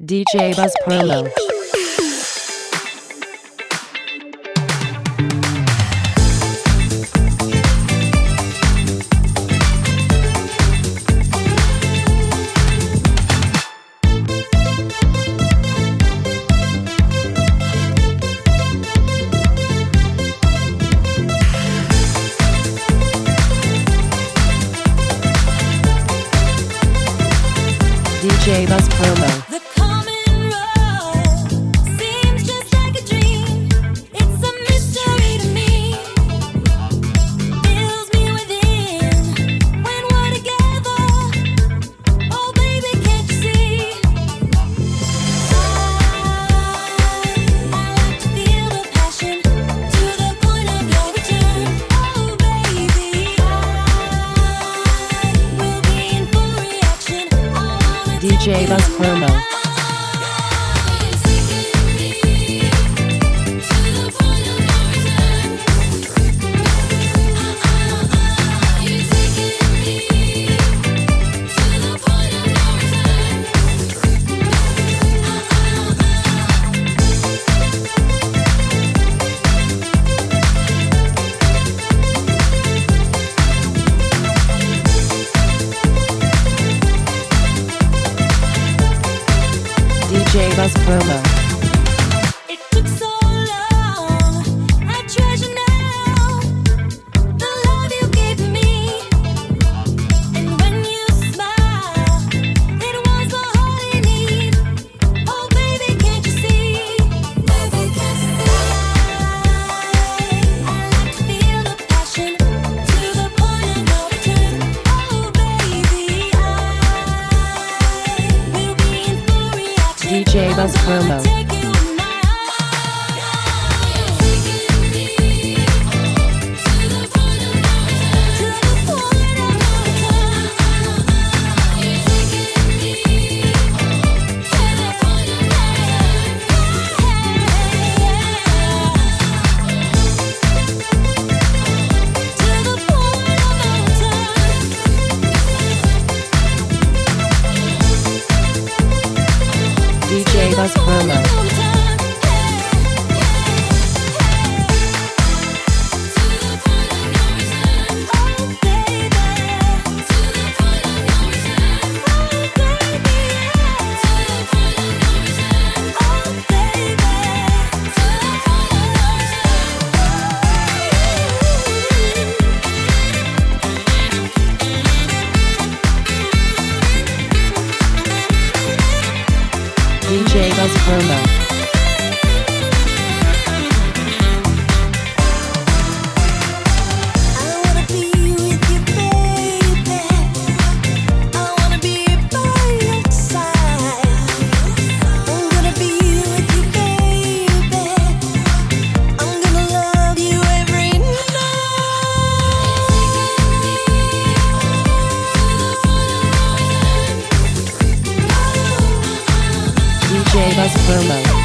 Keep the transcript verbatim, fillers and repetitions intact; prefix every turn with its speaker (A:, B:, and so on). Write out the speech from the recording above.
A: D J Buzz Promo. D J Buzz Promo. D J Buzz Promo. D J Buzz Promo.
B: It took so long, I treasure now the love you gave me. And when you smile, it was the heart I need. Oh baby, can't you see? Baby, can't you see? I like to feel the passion to the point of no return. Oh baby, I will be in full reaction.
A: D J Buzz Promo. D J Buzz Promo. D J Buzz Promo. D J Buzz Promo.